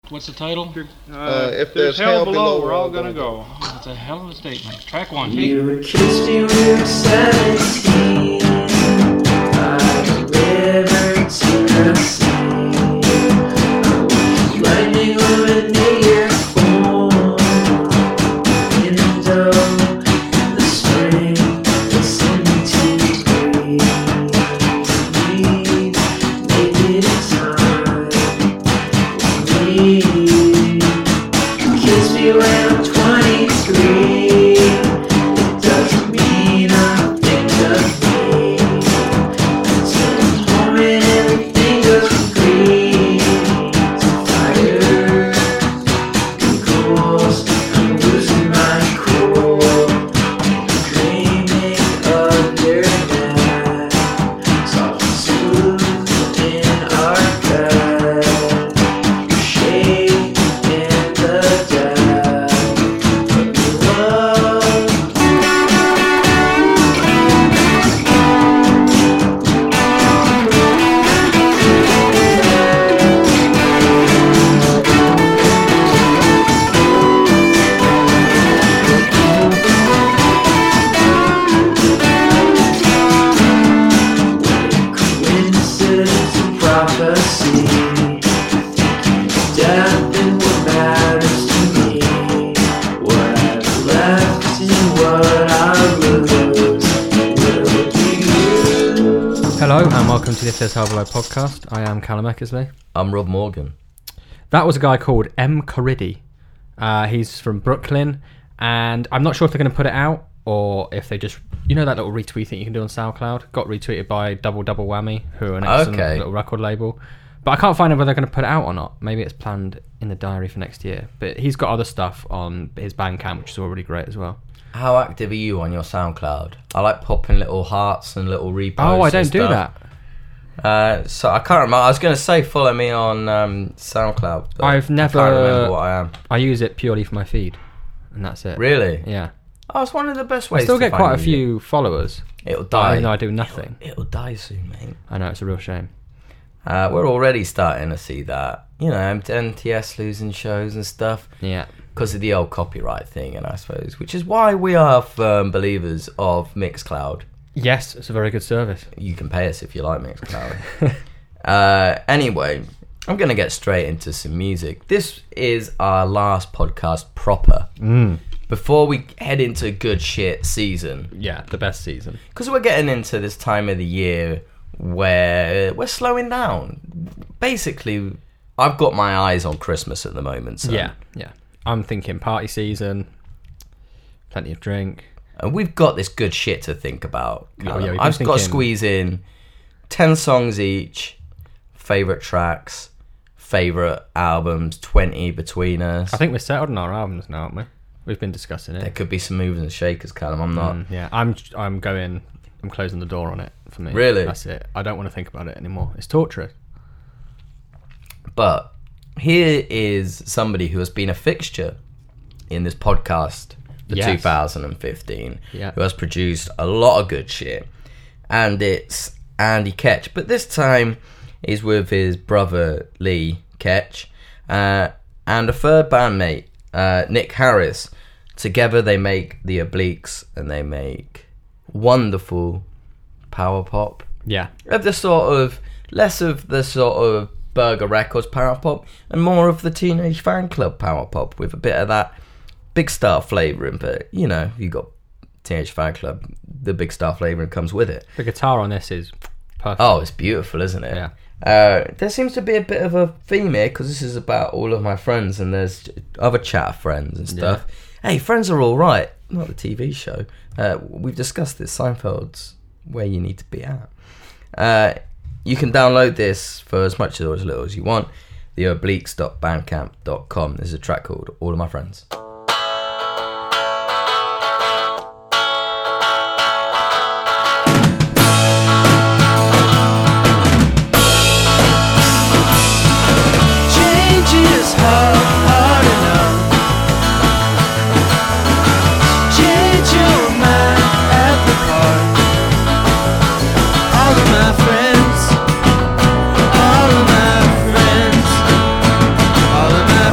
What's the title? If there's hell below, we're all gonna go. That's a hell of a statement. Track one. You were kissed me when you were 17 by the river to the sea. Lightning illuminate your home. Window in the spring, listen to breathe. Make it time. Kiss me when I'm 23. It doesn't mean I think of me. Until I'm home and everything goes from green to fire and coals. I'm losing my cool. Dreaming of your neck, soft and smooth in our bed. Your shade in the depth of your love. Coincidence and prophecy. Death and what matters to me. What I've left and what I lose will be you. Hello and welcome to the If There's Hell Below podcast. I am Callum Eckersley. I'm Rob Morgan. That was a guy called M. Caridi. He's from Brooklyn, and I'm not sure if they're going to put it out or if they just, you know, that little retweet thing you can do on SoundCloud. Got retweeted by Double Whammy, who are an excellent little record label. But I can't find out whether they're going to put it out or not. Maybe it's planned in the diary for next year. But he's got other stuff on his Bandcamp, which is already great as well. How active are you on your SoundCloud? I like popping little hearts and little reposts. Oh, I don't and do stuff. that. So I can't remember. I was going to say follow me on SoundCloud. But I've never. I can't remember what I am. I use it purely for my feed, and that's it. Really? Yeah. Oh, it's one of the best ways. I still to get find quite a music. few followers. It'll But die. even though I do nothing. It'll die soon, mate. I know, it's a real shame. We're already starting to see that. You know, NTS losing shows and stuff Yeah. because of the old copyright thing, and I suppose, which is why we are firm believers of Mixcloud. Yes, it's a very good service. You can pay us if you like Mixcloud. Anyway, I'm going to get straight into some music. This is our last podcast proper. Before we head into good shit season. Yeah, the best season. Because we're getting into this time of the year where we're slowing down. Basically, I've got my eyes on Christmas at the moment. So. Yeah. I'm thinking party season, plenty of drink. And we've got this good shit to think about. Oh, yeah, we've been I've got to thinking- squeeze in 10 songs each, favourite tracks, favourite albums, 20 between us. I think we're settled on our albums now, aren't we? We've been discussing There it. could be some movers and shakers, Callum. I'm not. Yeah, I'm closing the door on it for me. Really? That's it. I don't want to think about it anymore. It's torturous. But here is somebody who has been a fixture in this podcast for Yes. 2015, Yeah. who has produced a lot of good shit. And it's Andy Ketch. But this time he's with his brother Lee Ketch and a third bandmate, Nick Harris. Together they make The Obliques, and they make wonderful power pop. Yeah. Of the sort of, less of the sort of Burger Records power pop, and more of the Teenage Fan Club power pop, with a bit of that Big Star flavouring. But, you know, you got Teenage Fan Club, the Big Star flavouring comes with it. The guitar on this is perfect. Oh, it's beautiful, isn't it? Yeah. There seems to be a bit of a theme here, because this is about all of my friends, and there's other chat friends and stuff. Hey, Friends are all right. Not the TV show. We've discussed this. Seinfeld's where you need to be at. You can download this for as much or as little as you want. theobliques.bandcamp.com. There's a track called All of My Friends. Change is hard enough. Change your mind at the park. All of my friends, all of my friends, all of my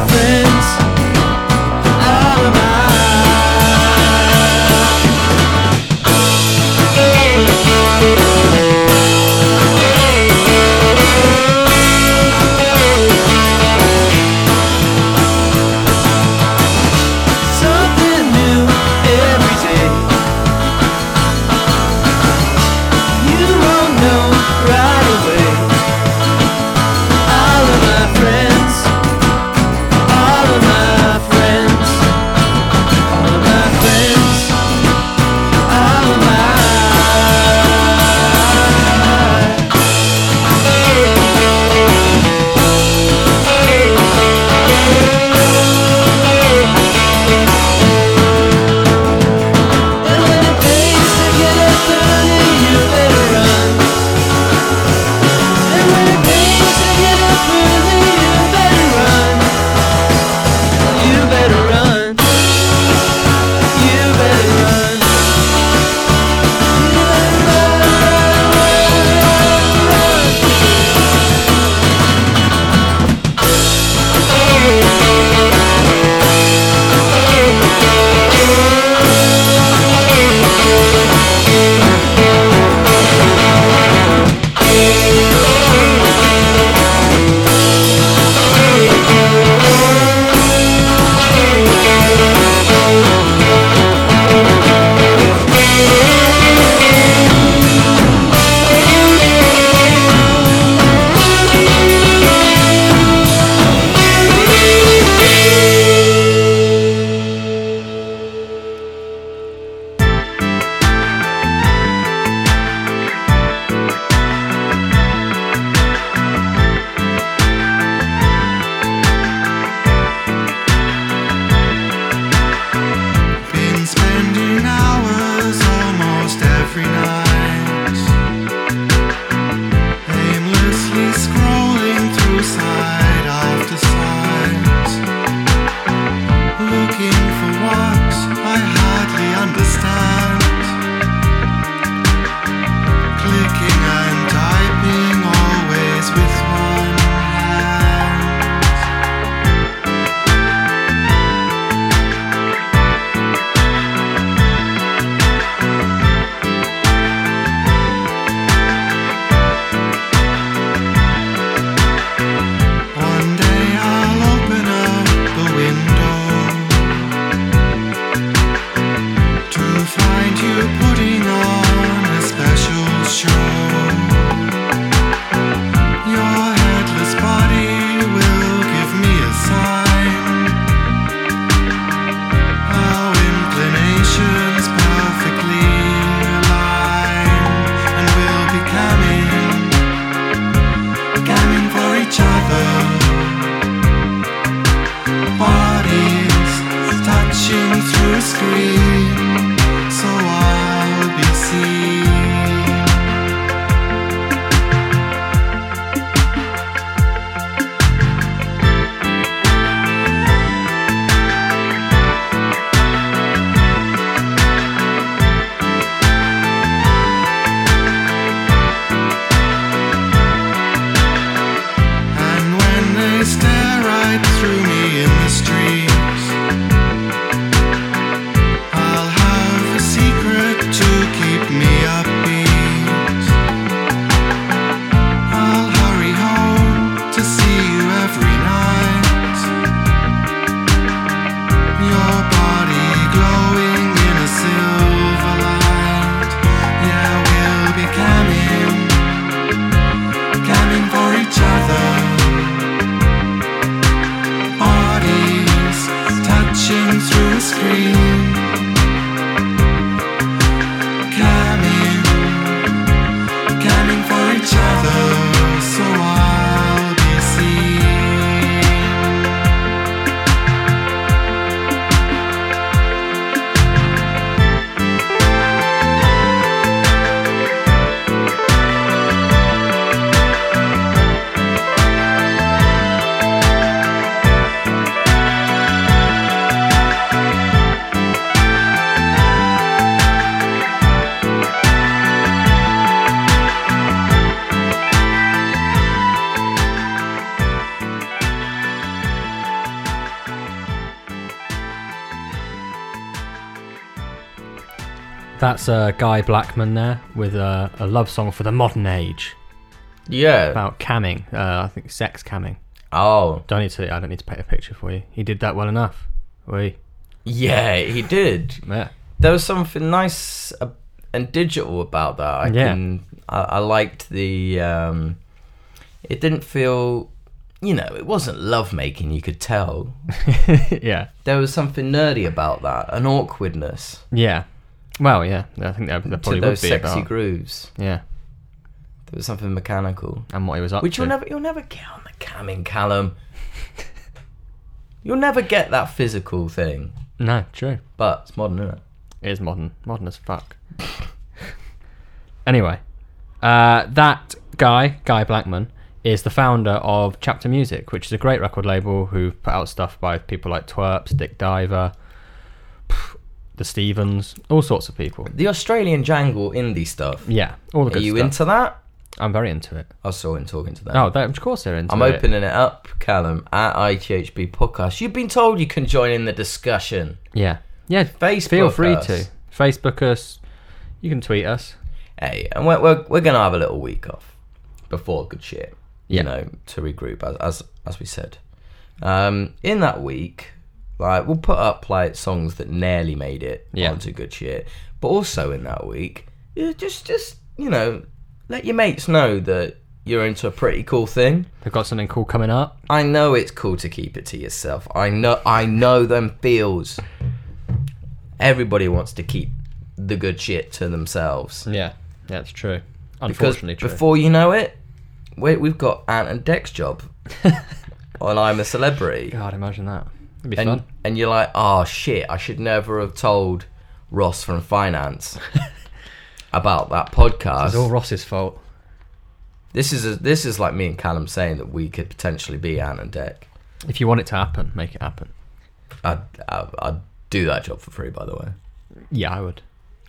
touching through a screen, so I'll be seen. Stare right through me in the streets. I'll have a secret to keep me upbeat. I'll hurry home to see you every night. Your body glowing in a silver light. Yeah, we'll be camming for each other. Touching through a screen, camming for each other, so I'll be seen. That's Guy Blackman there with a love song for the modern age Yeah. about camming. I think sex camming. Oh. I don't need to paint a picture for you. He did that well enough. Yeah, he did. Yeah. There was something nice and digital about that. I liked the. It didn't feel. It wasn't lovemaking. You could tell. Yeah. There was something nerdy about that, an awkwardness. Yeah. Well, yeah. I think there To probably those would be sexy about. grooves. Yeah. There was something mechanical. And what he was up Which to. you'll never get on the camming, Callum. You'll never get that physical thing. No, true. But it's modern, isn't it? It is modern. Modern as fuck. Anyway, that Guy Blackman, is the founder of Chapter Music, which is a great record label who put out stuff by people like Twerps, Dick Diver, the Stevens, all sorts of people. The Australian jangle indie stuff. Yeah, all the Are good you stuff. into that? I'm very into it. I saw him talking to them. Oh, of course they're into I'm it. opening it up, Callum, at ITHB Podcast. You've been told you can join in the discussion. Yeah. Yeah, Facebook feel free us. to. Facebook us. You can tweet us. Hey, and we're going to have a little week off before good shit. Yeah. To regroup, as we said. In that week, we'll put up songs that nearly made it onto good shit. But also in that week, just let your mates know that you're into a pretty cool thing. They've got something cool coming up. I know it's cool to keep it to yourself. I know them feels. Everybody wants to keep the good shit to themselves. Yeah, that's true. Unfortunately, because before you know it, we've got Ant and Dec's job on I'm a Celebrity. God, imagine that. It'd be fun. And you're like, oh shit, I should never have told Ross from finance about that podcast. It's all Ross's fault. This is like me and Callum saying that we could potentially be Ant and Dec. If you want it to happen, make it happen. I'd do that job for free, by the way. Yeah, I would.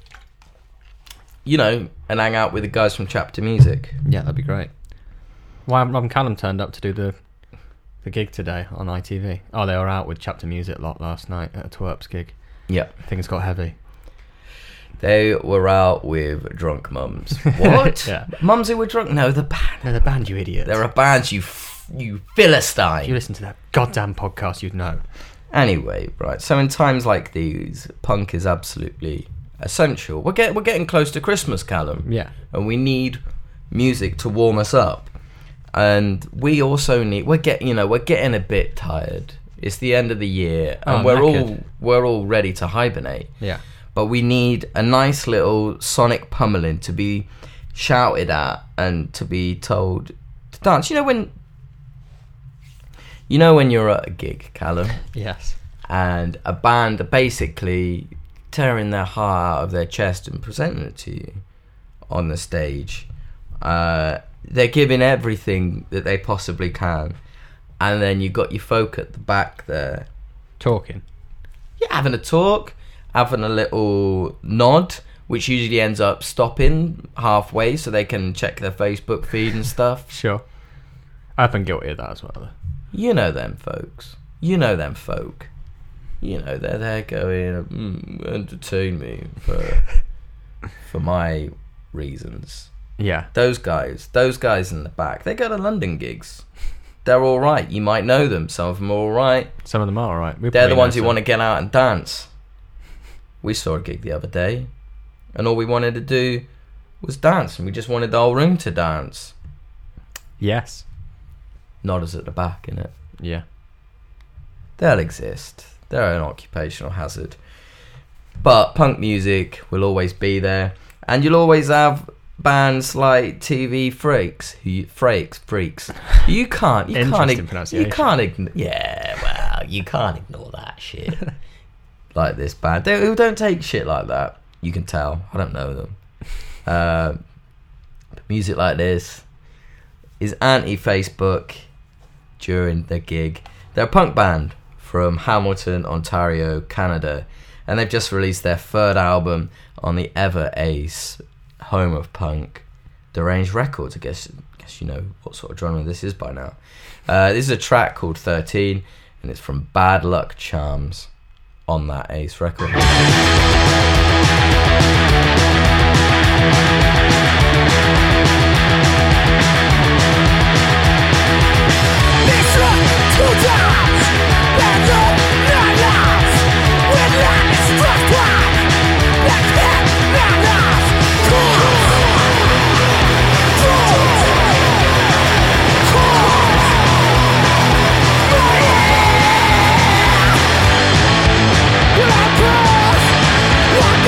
And hang out with the guys from Chapter Music. Yeah, that'd be great. Why Rob and Callum turned up to do the gig today on ITV. Oh, they were out with Chapter Music lot last night at a Twerps gig. Yeah. Things got heavy. They were out with drunk mums. What? Yeah. Mums who were drunk? No, the band. No, the band, you idiot. They're a band, you Philistine. If you listen to that goddamn podcast, you'd know. Anyway, right. So in times like these, punk is absolutely essential. We're getting close to Christmas, Callum. Yeah. And we need music to warm us up. And we also need. We're getting a bit tired. It's the end of the year, and we're all ready to hibernate. Yeah. But we need a nice little sonic pummeling to be shouted at and to be told to dance. You know when you're at a gig, Callum, Yes. and a band are basically tearing their heart out of their chest and presenting it to you on the stage. They're giving everything that they possibly can, and then you've got your folk at the back there Talking. having a talk, having a little nod, which usually ends up stopping halfway so they can check their Facebook feed and stuff. Sure. I've been guilty of that as well, though. You know them folks. You know them folk. You know, they're there going, entertain me for my reasons. Yeah. Those guys in the back, they go to London gigs. They're all right. You might know them. Some of them are all right. Some of them are alright. They're the ones who want to get out and dance. We saw a gig the other day, and all we wanted to do was dance, and we just wanted the whole room to dance. Yes. Not us at the back, innit? Yeah. They'll exist. They're an occupational hazard. But punk music will always be there, and you'll always have bands like TV Freaks. You can't ignore that shit. Like this band, who don't take shit like that. You can tell. I don't know them. Music like this is anti-Facebook during the gig. They're a punk band from Hamilton, Ontario, Canada, and they've just released their third album on the Ever Ace, home of punk, Deranged Records. I guess you know what sort of genre this is by now. This is a track called 13, and it's from Bad Luck Charms on that Ace record. What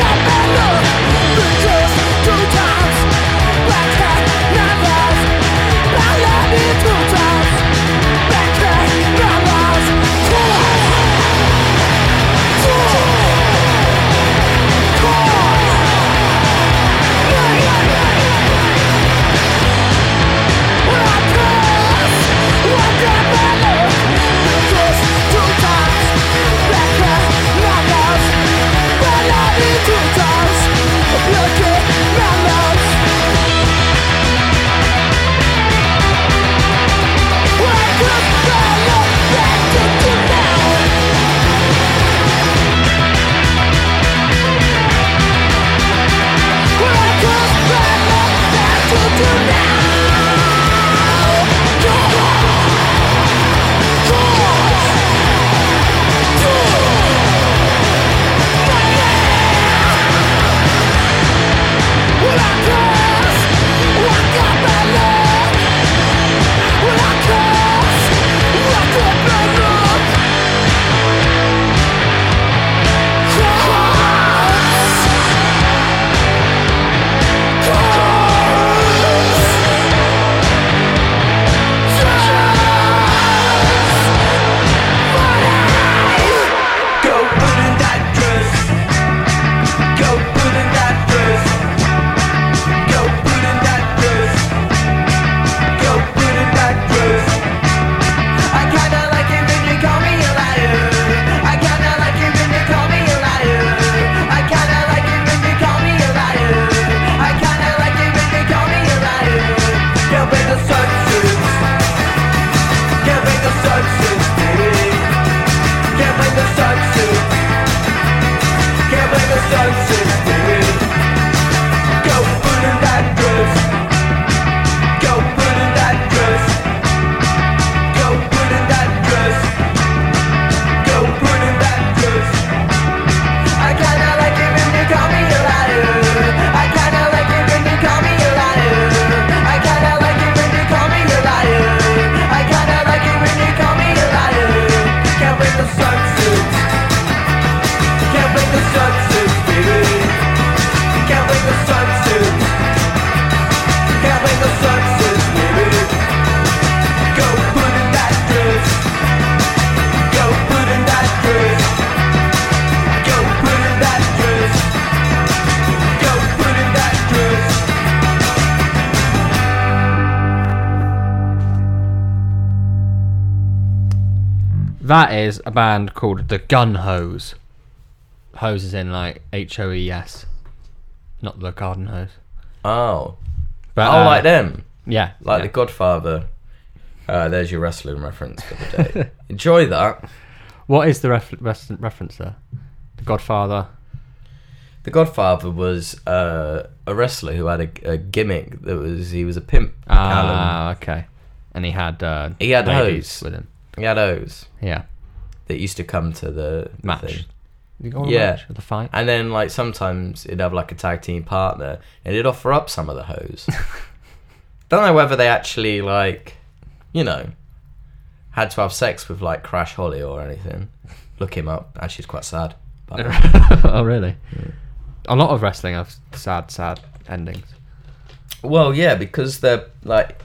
That is a band called the Gun Hose. Hose is in like HOES, not the garden hose. Oh. But Like them. Yeah, Like yeah. The Godfather. There's your wrestling reference for the day. Enjoy that. What is the reference there? The Godfather. The Godfather was a wrestler who had a gimmick that was he was a pimp. Ah, okay. And he had ladies hose with him. He had O's Yeah, that used to come to the match. thing. You go on a Yeah. match, the fight. And then like sometimes he'd have like a tag team partner and he'd offer up some of the hoes. Don't know whether they actually like, had to have sex with like Crash Holly or anything. Look him up. Actually, it's quite sad. But, Oh, really? A lot of wrestling have sad endings. well, yeah, because they're like,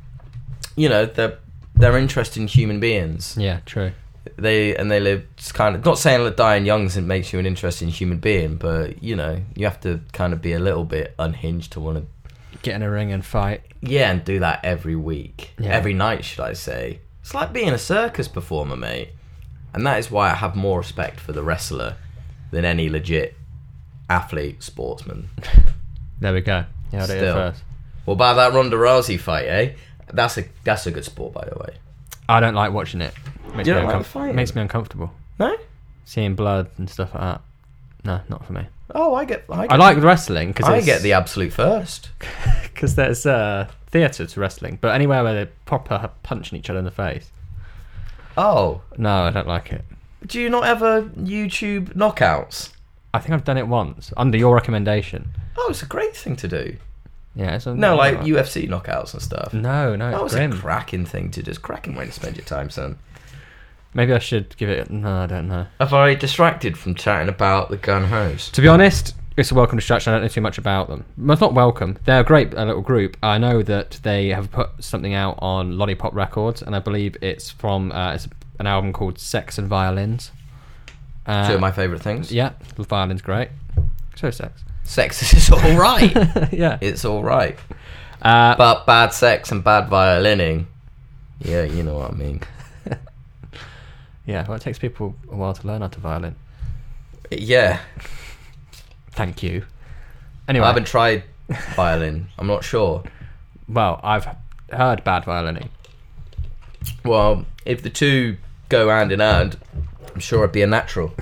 they're interested in human beings. Yeah, true. They live kind of, not saying that dying young makes you an interesting human being, but you have to kind of be a little bit unhinged to want to Get in a ring and fight. and do that every week, Yeah. every night, should I say. It's like being a circus performer, mate, and that is why I have more respect for the wrestler than any legit athlete sportsman. There we go. You heard it here Still. first. What about that Ronda Rousey fight, eh? That's a good sport, by the way. I don't like watching it. Makes You me don't like the fighting? Makes me uncomfortable. No? Seeing blood and stuff like that. No, not for me. Oh, I I like wrestling because I get the absolute first. because there's theatre to wrestling, but anywhere where they're proper punching each other in the face. Oh, No, I don't like it. do you not ever YouTube knockouts? I think I've done it once under your recommendation. Oh, it's a great thing to do. Yeah, it's No, like UFC knockouts and stuff. No, That it's was grim. a cracking thing to just cracking way to spend your time, son. Maybe I should give it. No, I don't know. Have I distracted from chatting about the gun hose? To be honest, it's a welcome distraction. I don't know too much about them. Well, it's not welcome. They're a great little group. I know that they have put something out on Lollipop Records, and I believe it's from it's an album called Sex and Violins. Two of my favourite things. Yeah, the violin's great. So is sex. Sex is all right. Yeah. It's all right. But But bad sex and bad violining, yeah, you know what I mean. yeah, well, it takes people a while to learn how to violin. Yeah. Thank you. Anyway, I haven't tried violin. I'm not sure. well, I've heard bad violining. Well, if the two go hand in hand, I'm sure it'd be a natural.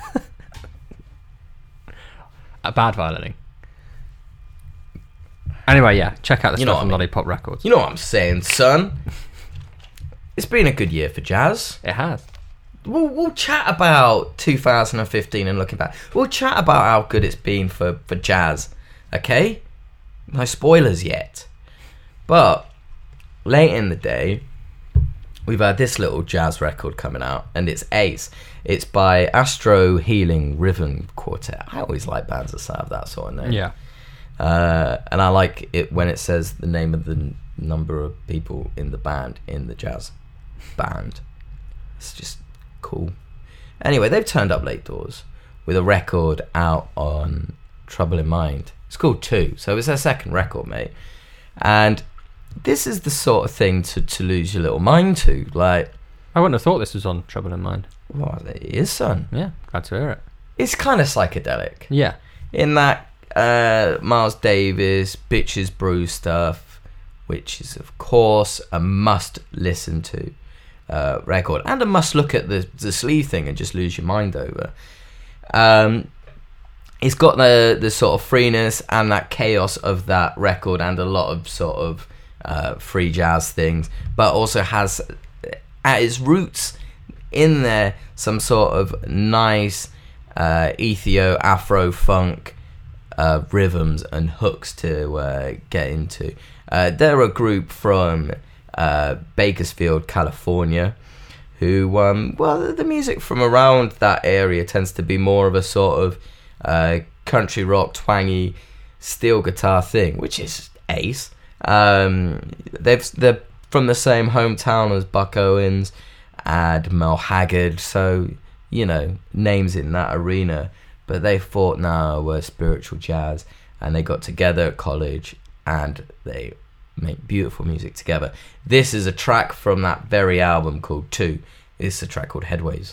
A bad violining. Anyway, yeah, check out the You know stuff what on I mean. Lollipop Records. You know what I'm saying, son? It's been a good year for jazz. It has. We'll chat about 2015 and looking back. We'll chat about how good it's been for jazz, okay? No spoilers yet. But late in the day, we've had this little jazz record coming out, and it's Ace. It's by Astro Healing Rhythm Quartet. I always like bands that have that sort of name. Yeah. And I like it when it says the name of the number of people in the band, in the jazz band. It's just cool. Anyway, they've turned up late doors with a record out on Trouble in Mind. It's called 2, so it's their second record, mate. And this is the sort of thing to lose your little mind to. Like, I wouldn't have thought this was on Trouble in Mind. what it is, son. Yeah, glad to hear it. It's kind of psychedelic. Yeah. In that Miles Davis, Bitches Brew stuff, which is, of course, a must listen to record, and a must look at the sleeve thing and just lose your mind over. It's got the sort of freeness and that chaos of that record, and a lot of sort of free jazz things, but also has at its roots in there some sort of nice Ethio Afro funk rhythms and hooks to get into. They're a group from Bakersfield, California, who the music from around that area tends to be more of a sort of country rock, twangy steel guitar thing, which is Ace. They're from the same hometown as Buck Owens and Mel Haggard, so names in that arena. But they thought, no, we're spiritual jazz, and they got together at college and they make beautiful music together. This is a track from that very album called 2. It's a track called Headways.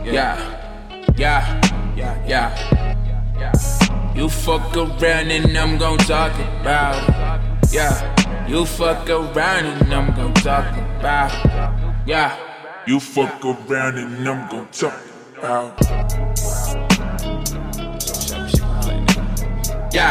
Yeah. You fuck around and I'm gon' talk about it. Yeah. You fuck around and I'm gon' talk about it. Yeah. You fuck around and I'm gon' talk about. Yeah.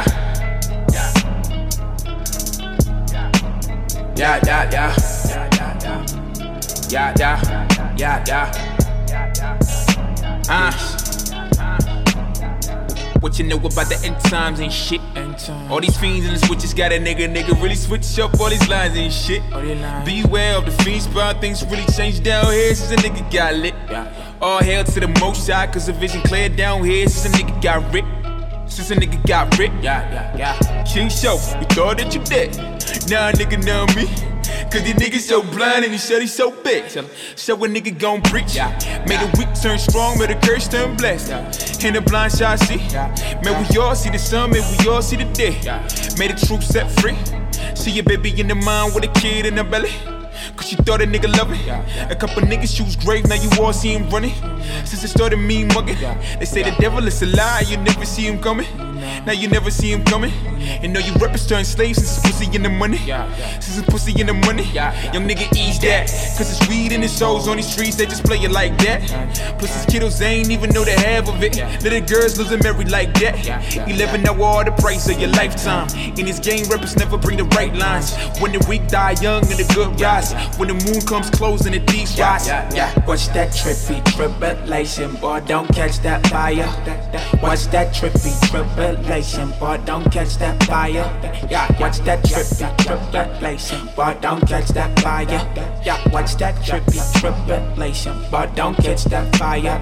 What you know about the end times and shit? All these fiends and the switches got a nigga really switch up all these lines and shit. Beware of the fiend spot, things really changed down here since a nigga got lit. All hail to the most side, cause the vision clear down here since a nigga got ripped. Since a nigga got ripped. King Show, we thought that you dead. Nah, nigga know me. Cause these niggas so blind and these shorties so big. So a nigga gon' preach. Made the weak turn strong, made the curse turn blessed. And the blind shot see. May we all see the sun, may we all see the day. Made the truth set free. See your baby in the mind with a kid in the belly. Cause you thought a nigga love it. A couple niggas choose grave, now you all see him running. Since it started me mugging. They say the devil is a lie, you never see him coming. Now you never see him coming. And know you rappers turn slaves since it's pussy in the money. Since it's pussy in the money. Young nigga ease that. Cause it's weed in his souls on these streets, they just play it like that. Plus his kiddos, they ain't even know the half of it. Little girls losing married like that. 11 know all the price of your lifetime. In this game, rappers never bring the right lines. When the weak die young and the good rise. When the moon comes close and the thieves rise. Watch that trippy tribulation, boy, don't catch that fire. Watch that trippy tribulation, boy, don't catch that fire. Watch that trippy tribulation, boy, don't catch that fire. Watch that trippy tribulation, boy, don't catch that fire.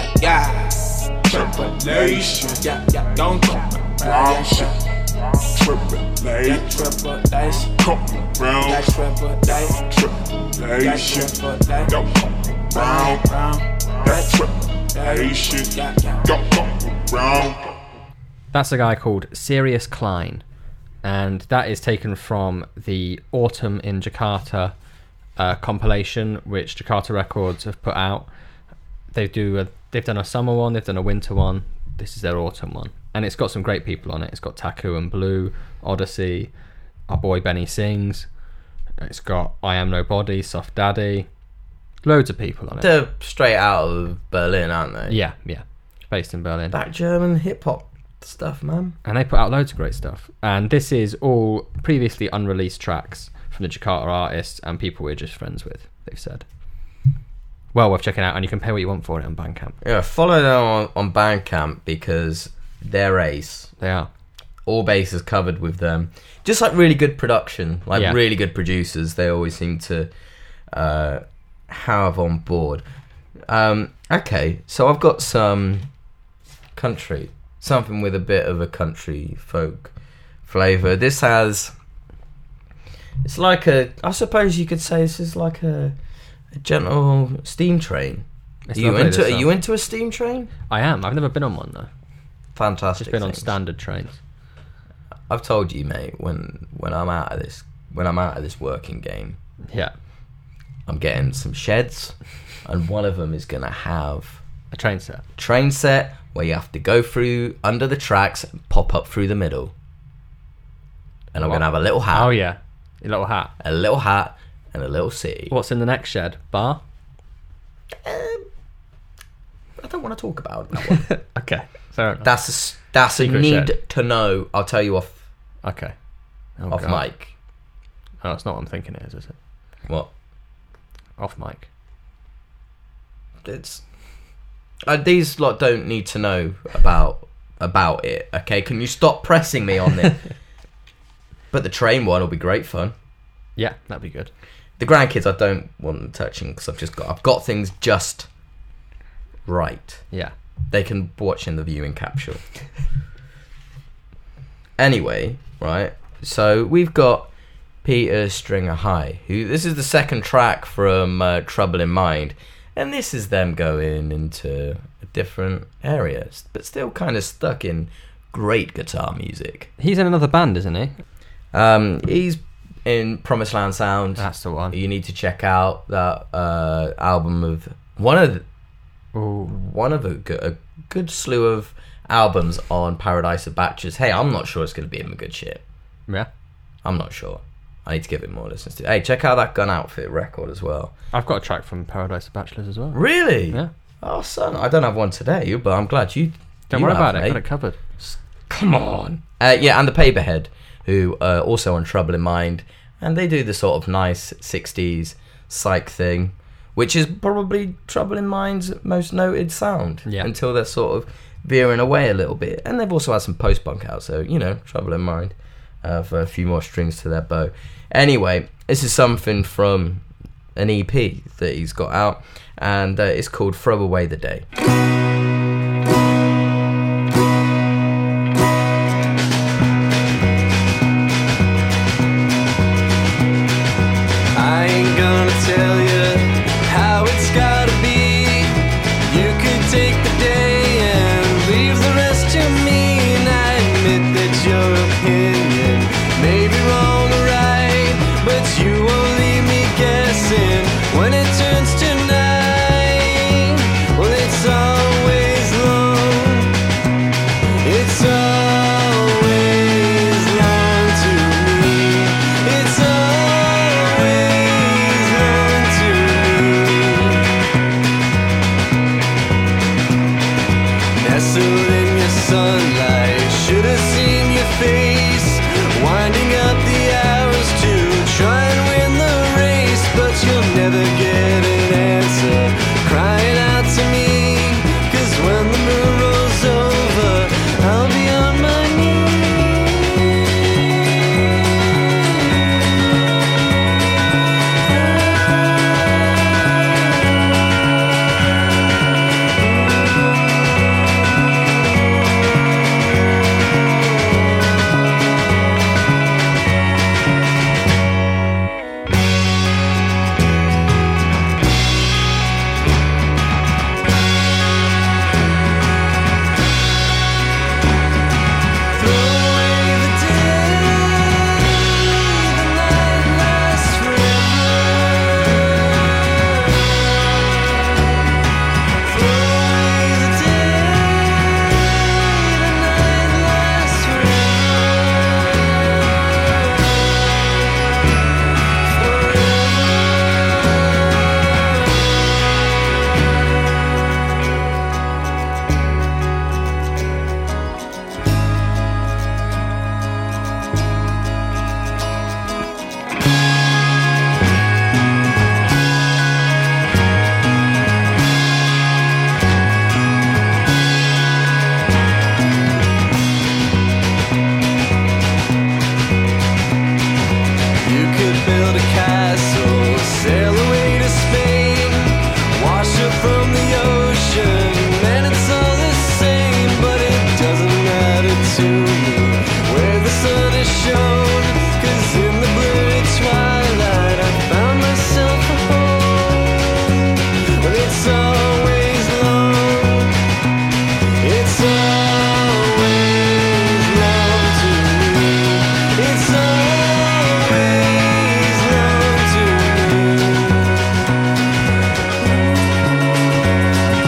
Tribulation. Don't go Wrong shit. Tribulation. Come around. Tribulation. Don't come around. That tribulation. Don't come around. That's a guy called Sirius Klein, and that is taken from the Autumn in Jakarta compilation, which Jakarta Records have put out. They've done a summer one, they've done a winter one. This is their autumn one, and it's got some great people on it. It's got Taku and Blue, Odyssey, our boy Benny Sings. It's got I Am Nobody, Soft Daddy, loads of people on it. They're straight out of Berlin, aren't they? Yeah, based in Berlin. That German hip hop stuff, man. And they put out loads of great stuff. And this is all previously unreleased tracks from the Jakarta artists and people we're just friends with, they've said. Well worth checking out, and you can pay what you want for it on Bandcamp. Yeah, follow them on Bandcamp because they're ace. They are. All bases covered with them. Just like really good production, like Yeah. really good producers, they always seem to have on board. Okay, so I've got some country, something with a bit of a country folk flavour. This has, it's like I suppose you could say this is like a gentle steam train. It's Are you lovely, this are song. you into a steam train? I am. I've never been on one though. Fantastic. Just been on things. standard trains. I've told you, mate, when I'm out of this working game, Yeah. I'm getting some sheds, and one of them is gonna have A train set. train set where you have to go through under the tracks and pop up through the middle. And I'm What? gonna have a little hat, Oh yeah. Your little hat. and a little city. What's in the next shed? Bar? I don't want to talk about that one. Okay. Fair enough. That's a Secret need shed. to know. I'll tell you off Okay. Oh, off God. mic. Oh, it's not what I'm thinking it is it? What? Off mic. It's these lot don't need to know about it. Okay, can you stop pressing me on it? But the train one will be great fun. Yeah, that'd be good. The grandkids, I don't want them touching because I've got things just right. Yeah. They can watch in the viewing capsule. Anyway, right. So we've got Peter Stringer High, who this is the second track from Trouble in Mind, and this is them going into a different area, but still kind of stuck in great guitar music. He's in another band, isn't he? He's in Promised Land Sound. That's the one. You need to check out that album of one of Ooh. one of a good slew of albums on Paradise of Bachelors. Hey, I'm not sure it's going to be even good shit. Yeah. I'm not sure. I need to give it more listens to. Hey, check out that Gun Outfit record as well. I've got a track from Paradise of Bachelors as well. Really? Yeah. Oh, son, I don't have one today, but I'm glad you. Don't you worry have, about it. mate. Got it covered. Come on. Yeah, and the Paperhead, who are also on Trouble in Mind, and they do the sort of nice 60s psych thing, which is probably Trouble in Mind's most noted sound. Yeah. Until they're sort of veering away a little bit. And they've also had some post-punk out, so, you know, Trouble in Mind for a few more strings to their bow. Anyway, this is something from an EP that he's got out, and it's called Throw Away the Day. I ain't gonna tell you how it's gotta be. You could take the day and leave the rest to me. And I admit that your opinion may be wrong or right, but you won't leave me guessing when it turns to night. Well, it's always long. It's always long to me. It's always long to me. Nestled in your sunlight, should have seen your face. Winding up the hours to try and win the race, but you'll never get an answer crying out to me. 'Cause when the moon rolls over, I'll be on my You could build a castle, sail away to Spain, wash up from the ocean, and it's all the same. But it doesn't matter to me where the sun is shown, 'cause in the blurry twilight I found myself a home. But it's always long. It's always long to me. It's always long to me.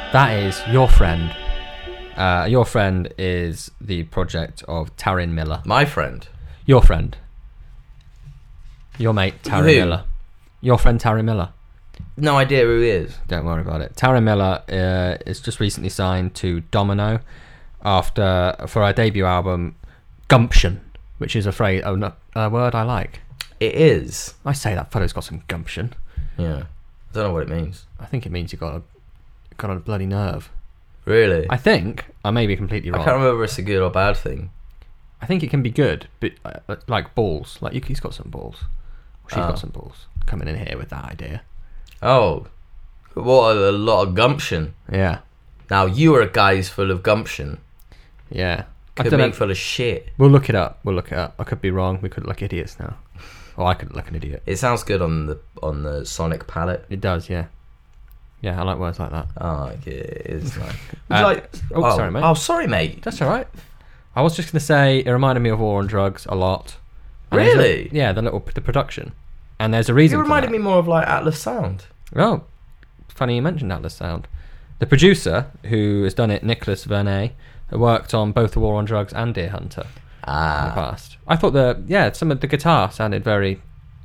That is Your Friend. Your Friend is the project of Taryn Miller. My friend. Your friend. Your mate, Taryn Who? Miller. Your friend, Taryn Miller. No idea who he is. Don't worry about it. Taryn Miller is just recently signed to Domino for her debut album, Gumption, which is a word I like. It is. I say that fellow's got some gumption. Yeah. I don't know what it means. I think it means you got a bloody nerve. Really? I think I may be completely wrong. I can't remember if it's a good or bad thing. I think it can be good, but like balls. Like he's got some balls. She's got some balls. Coming in here with that idea. Oh, what a lot of gumption. Yeah. Now, you are a guy who's full of gumption. Yeah. Could mean full of shit. We'll look it up. I could be wrong. We could look like idiots now. Or I could look like an idiot. It sounds good on the sonic palette. It does, yeah. Yeah, I like words like that. Oh, it is nice. Sorry, mate. Oh, sorry, mate. That's all right. I was just going to say it reminded me of War on Drugs a lot. And Really? The production. And there's a reason It for reminded that. me more of like Atlas Sound. Oh, funny you mentioned Atlas Sound. The producer who has done it, Nicholas Vernet, worked on both The War on Drugs and Deer Hunter in the past. I thought some of the guitar sounded very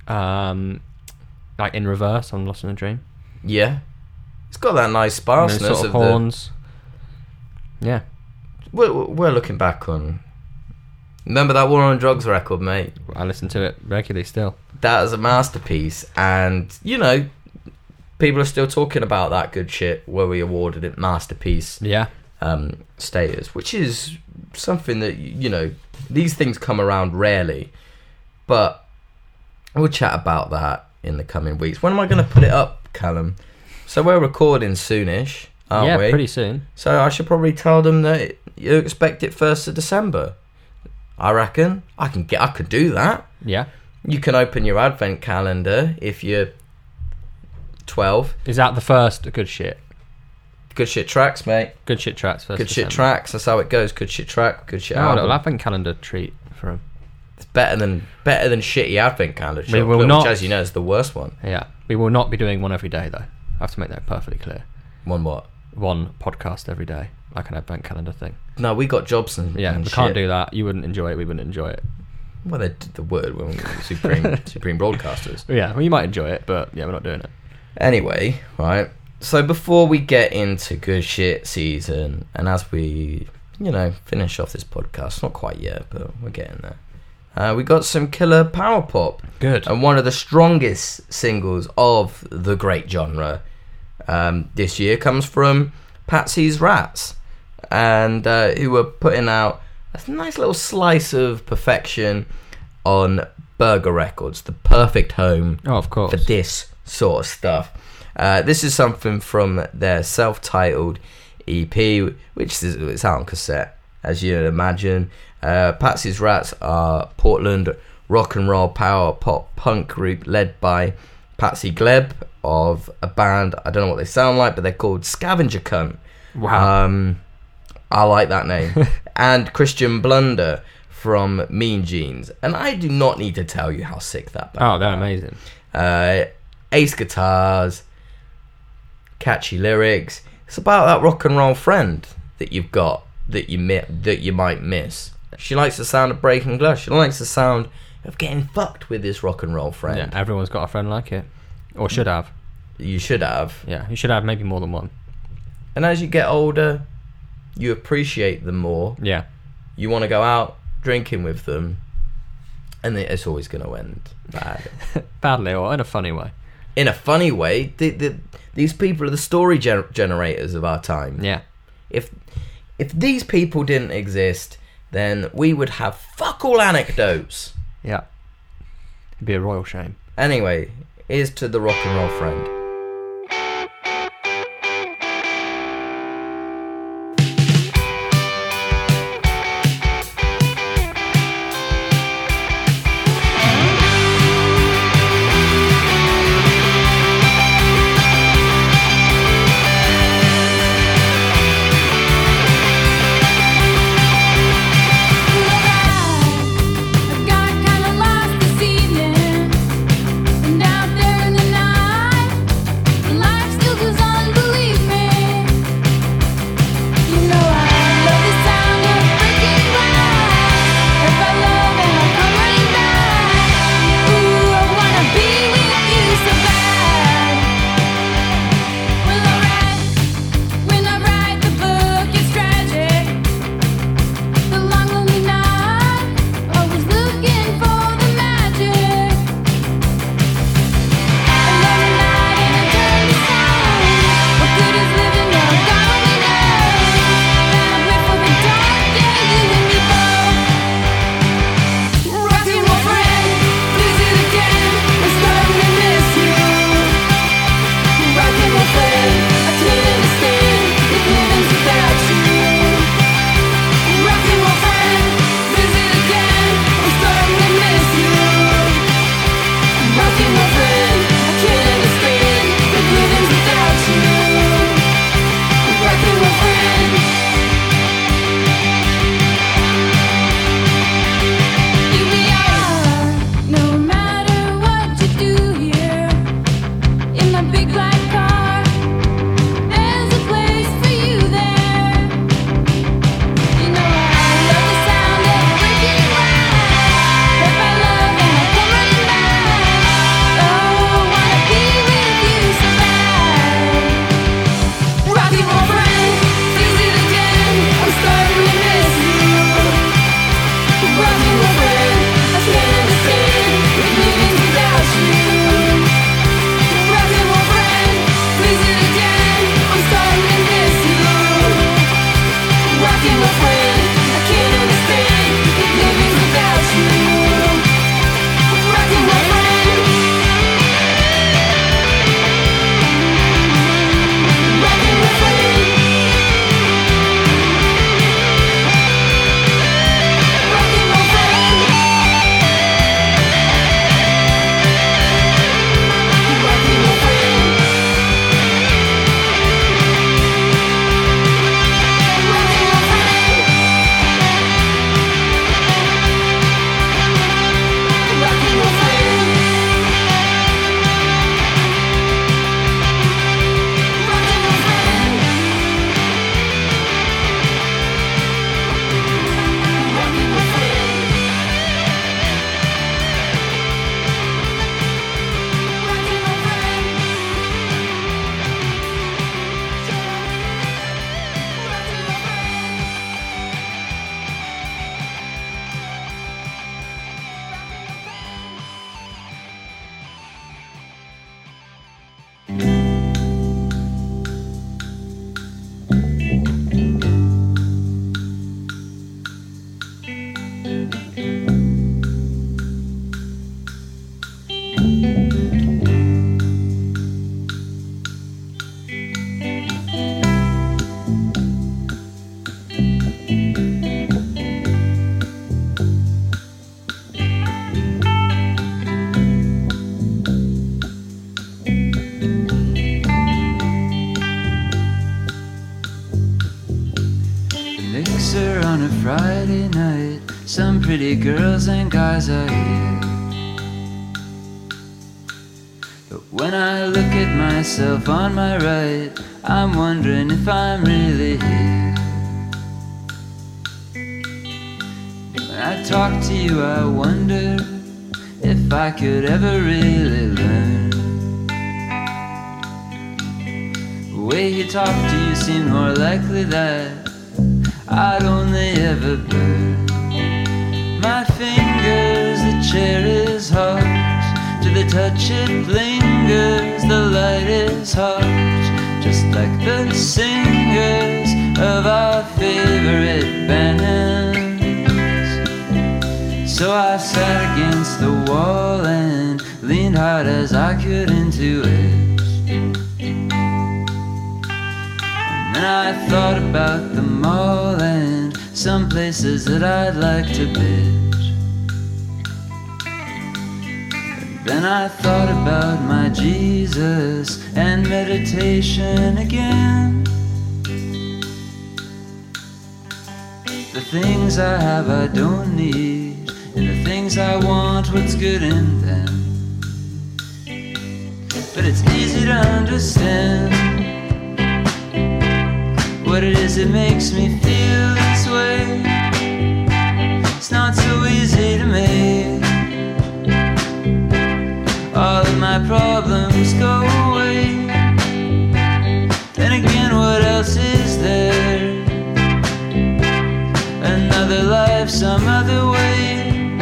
like in reverse on Lost in a Dream. Yeah. It's got that nice sparseness Sort of horns. Yeah. We're looking back on... Remember that War on Drugs record, mate? I listen to it regularly still. That is a masterpiece, and people are still talking about that good shit where we awarded it masterpiece status, which is something that these things come around rarely, but we'll chat about that in the coming weeks. When am I going to put it up, Callum? So we're recording soonish, aren't we? Yeah, pretty soon. So I should probably tell them that you expect it 1st of December. I reckon I could do that. Yeah. You can open your advent calendar if you're 12. Is that the first good shit? Good shit tracks, mate. Good shit tracks first. Good shit tracks. That's how it goes. Good shit track. Good shit Oh, a album. little advent calendar treat for him. It's better than shitty advent calendar. We will not- which, as you know, is the worst one. Yeah. We will not be doing one every day though. I have to make that perfectly clear. One what? One podcast every day, like an advent calendar thing. No, we got jobs and Yeah, and we can't shit. do that. You wouldn't enjoy it. We wouldn't enjoy it. Well, they did the word when we were supreme broadcasters. Yeah, well, you might enjoy it, but yeah, we're not doing it. Anyway, right. So before we get into good shit season, and as we, finish off this podcast, not quite yet, but we're getting there. We got some killer power pop. Good. And one of the strongest singles of the great genre this year comes from Patsy's Rats, and who were putting out a nice little slice of perfection on Burger Records, the perfect home of course for this sort of stuff. This is something from their self-titled EP, which it's out on cassette, as you'd imagine. Patsy's Rats are Portland rock and roll power pop punk group led by Patsy Gleb of a band, I don't know what they sound like, but they're called Scavenger Cunt. Wow. I like that name. And Christian Blunder from Mean Jeans. And I do not need to tell you how sick that band Oh, they're amazing. Ace guitars, catchy lyrics. It's about that rock and roll friend that you've got that you might miss. She likes the sound of breaking glass. She likes the sound of getting fucked with this rock and roll friend. Yeah, everyone's got a friend like it, or should have. You should have. Yeah, you should have maybe more than one. And as you get older, you appreciate them more. Yeah. You want to go out drinking with them, and it's always going to end bad. Badly, or in a funny way. In a funny way, these people are the story generators of our time. Yeah. If these people didn't exist, then we would have fuck all anecdotes. Yeah. It'd be a royal shame. Anyway, here's to the rock and roll friend. I got kinda lost this evening, and out there in the night. my big black car. There's a place for you there. You know I love the sound of breaking glass. If I love and I come running back. Oh, wanna be with you so bad. Rocky, my friend, is it again? I'm starting to miss you. Rocky, my friend, I can't understand living without you. Rocky, my friend, is it again? I'm starting to miss you. Rocky, my friend, I can't understand living without you. Rocky, my friend. Rocky, my friend. Rocky, my friend. Rocky, my friend. Rocky, my friend. Rocky, my friend. Rocky, my friend. Rocky, my friend. Rocky, my friend. Mixer on a Friday night. Some pretty girls and guys are here. But when I look at myself on my right, I'm wondering if I'm really here. When I talk to you, I wonder if I could ever really learn. The way he talked to you seemed more likely that I'd only ever burn. My fingers, the chair is hard. To the touch it lingers, the light is hard. Just like the singers of our favorite bands. So I sat against the wall and leaned hard as I could into it. And I thought about the mall and some places that I'd like to visit. Then I thought about my Jesus and meditation again. The things I have I don't need, and the things I want, what's good in them. But it's easy to understand what it is that makes me feel this way. It's not so easy to make all of my problems go away. Then again, what else is there? Another life, some other way.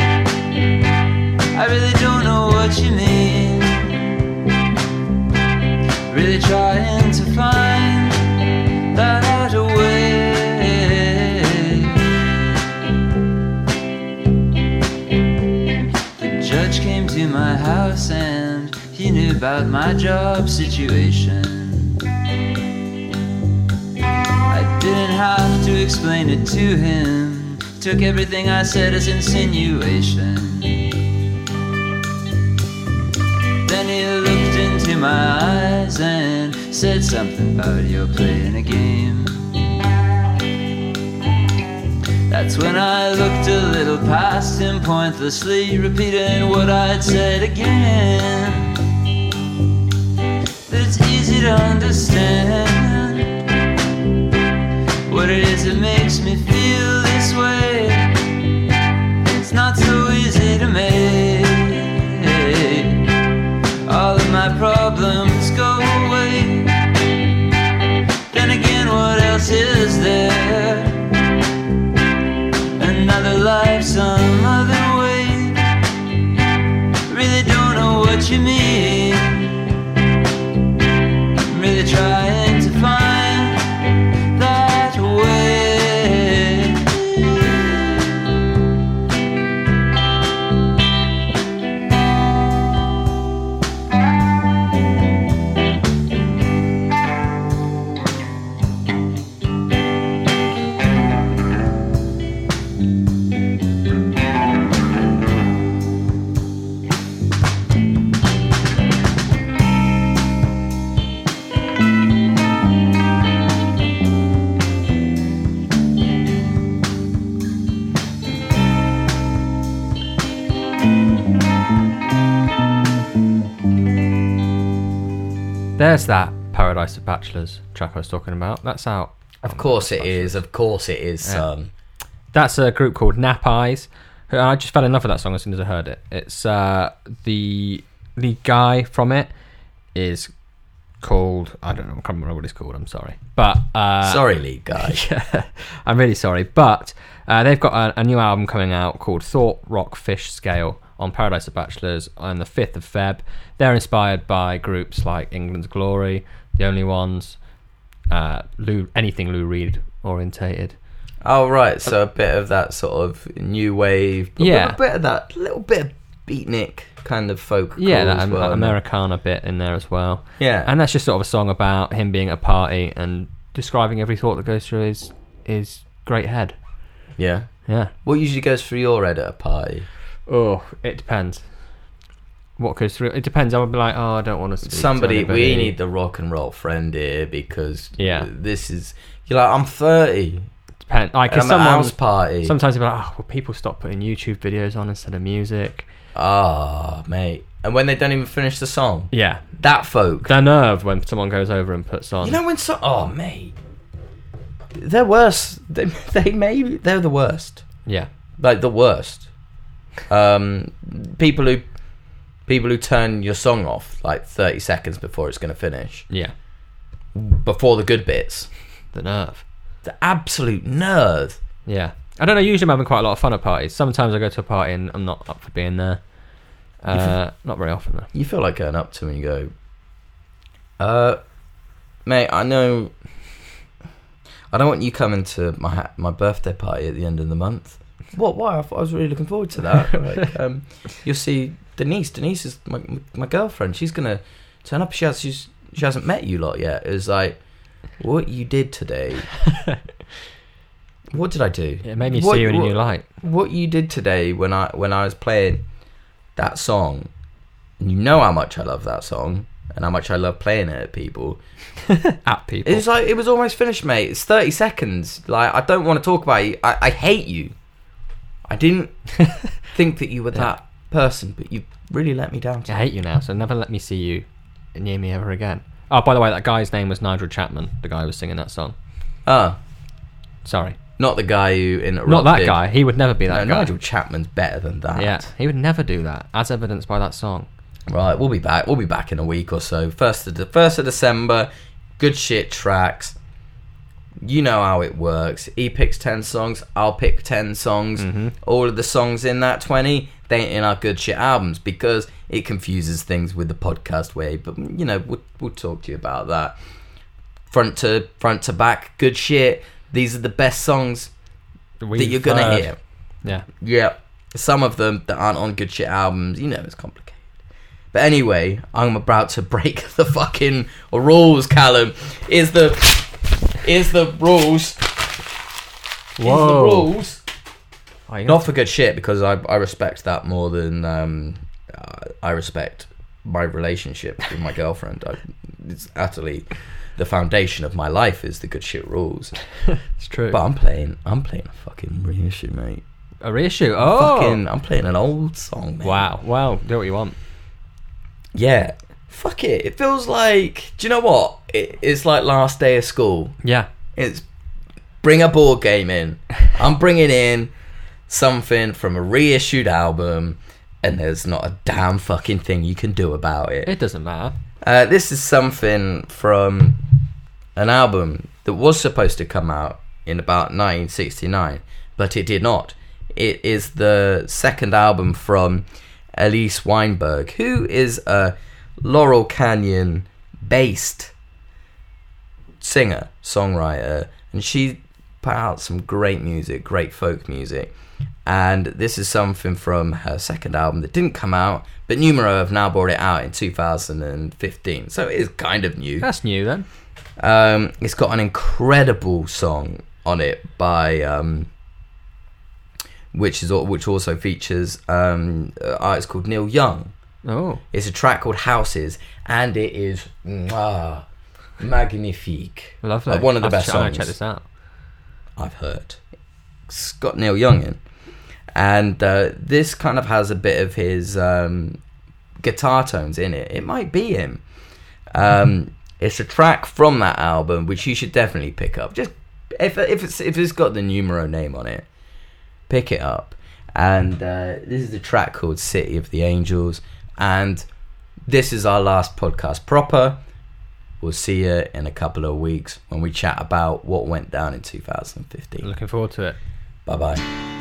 I really don't know what you mean. Really trying to find that way. The judge came to my house and he knew about my job situation. I didn't have to explain it to him. Took everything I said as insinuation. Then he looked into my eyes and said something about you're playing a game. That's when I looked a little past him, pointlessly repeating what I'd said again. it's easy to understand what it is that makes me feel this way. It's not so easy to make all of my problems go away. Then again, what else is there? Another life, some other way. Really don't know what you mean. I'm really trying to find that way. There's that Paradise of Bachelors track I was talking about. That's out. Of course it is. Of course it is, son. That's a group called Nap Eyes. I just fell in love with that song as soon as I heard it. It's the guy from it is called, I don't know, I can't remember what it's called. I'm sorry, but sorry, lead guy. Yeah, I'm really sorry, but they've got a new album coming out called Thought Rock Fish Scale on Paradise of Bachelors on the 5th of Feb. They're inspired by groups like England's Glory, The Only Ones, anything Lou Reed orientated. Oh right, so a bit of that sort of new wave, but yeah, a bit of that little bit of beatnik kind of folk. Yeah, that well, Americana bit in there as well. Yeah, and that's just sort of a song about him being at a party and describing every thought that goes through his great head. Yeah. What usually goes through your head at a party? Oh, it depends. What goes through? It depends. I would be like, oh, I don't want to speak somebody. to anybody. We need the rock and roll friend here because this is. You're like, I'm 30. Depends. Like, I'm at a house party. Sometimes you're like, oh, well, people stop putting YouTube videos on instead of music. Ah, mate. And when they don't even finish the song. Yeah. That folk. The nerve when someone goes over and puts on. You know when oh, mate. They're worse. They're the worst. Yeah. Like the worst. People who turn your song off like 30 seconds before it's going to finish. Yeah. Before the good bits. The nerve. The absolute nerve. Yeah. I don't know, usually I'm having quite a lot of fun at parties. Sometimes I go to a party and I'm not up for being there. Not very often though. You feel like going up to them and you go, mate, I know I don't want you coming to my birthday party at the end of the month. What? Why? I thought I was really looking forward to that. Like, you'll see Denise. Denise is my girlfriend. She's gonna turn up. She hasn't met you lot yet. It was like, what you did today. What did I do? It made me see you in a new light. What you did today when I was playing that song, and you know how much I love that song and how much I love playing it at people. At people. It's like it was almost finished, mate. It's 30 seconds. Like, I don't want to talk about you. I hate you. I didn't think that you were that person, but you really let me down. I hate you now, so never let me see you near me ever again. Oh, by the way, that guy's name was Nigel Chapman, the guy who was singing that song. Oh. Sorry. Not the guy who interrupted. Not that guy. He would never be that guy. Nigel Chapman's better than that. Yeah, he would never do that, as evidenced by that song. Right, we'll be back. We'll be back in a week or so. 1st of December, good shit tracks. You know how it works. He picks 10 songs, I'll pick 10 songs. Mm-hmm. All of the songs in that 20, they ain't in our good shit albums because it confuses things with the podcast way. But, you know, we'll talk to you about that. Front to back, good shit. These are the best songs that you're going to hear. Yeah. Yeah. Some of them that aren't on good shit albums, you know, it's complicated. But anyway, I'm about to break the fucking rules, Callum. Is the rules. Whoa. Is the rules. Oh, not for good shit, because I respect that more than I respect my relationship with my girlfriend. It's utterly the foundation of my life is the good shit rules. It's true. But I'm playing a fucking reissue, mate. A reissue? Oh. I'm playing an old song, mate. Wow. Well, do what you want. Yeah. fuck it. It feels like, do you know what? It's like last day of school. Yeah. It's bring a board game in. I'm bringing in something from a reissued album, and there's not a damn fucking thing you can do about it. It doesn't matter. This is something from an album that was supposed to come out in about 1969, but it did not. It is the second album from Elise Weinberg, who is a Laurel Canyon based singer, songwriter, and she put out some great music, great folk music. And this is something from her second album that didn't come out, but Numero have now brought it out in 2015, so it is kind of new. That's new then. It's got an incredible song on it by which also features an artist called Neil Young. Oh, it's a track called Houses, and it is magnifique. Lovely. One of the best I'm songs. gonna check this out. I've heard. It's got Neil Young in, and this kind of has a bit of his guitar tones in it. It might be him. It's a track from that album which you should definitely pick up. Just if it's got the Numero name on it, pick it up. And this is a track called City of the Angels, and this is our last podcast proper. We'll see you in a couple of weeks when we chat about what went down in 2015. Looking forward to it. Bye bye.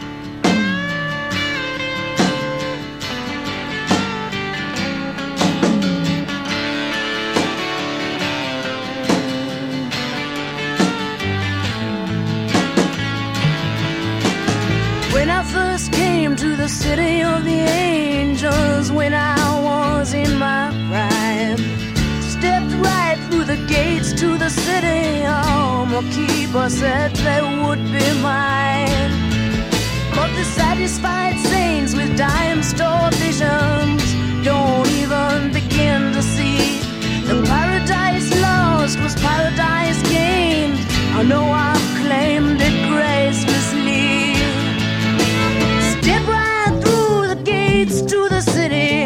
When I first came to the city of the angels, when I was in my prime, stepped right through the gates to the city. Oh, my keeper said they would be mine. But the satisfied saints with dime store visions don't even begin to see the paradise lost was paradise gained. I know I've claimed it gracelessly. Step right through the gates to the city.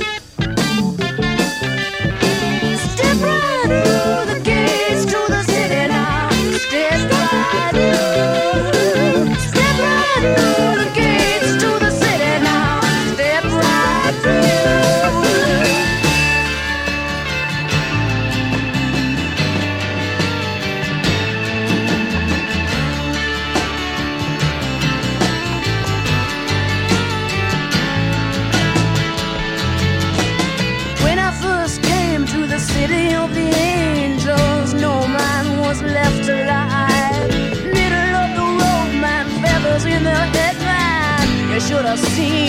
Step right through the gates to the city now. Step right through. Step right through the gates to the city now. Step right through. City of the angels, no man was left alive. Middle of the road, man, feathers in the head, man. You should have seen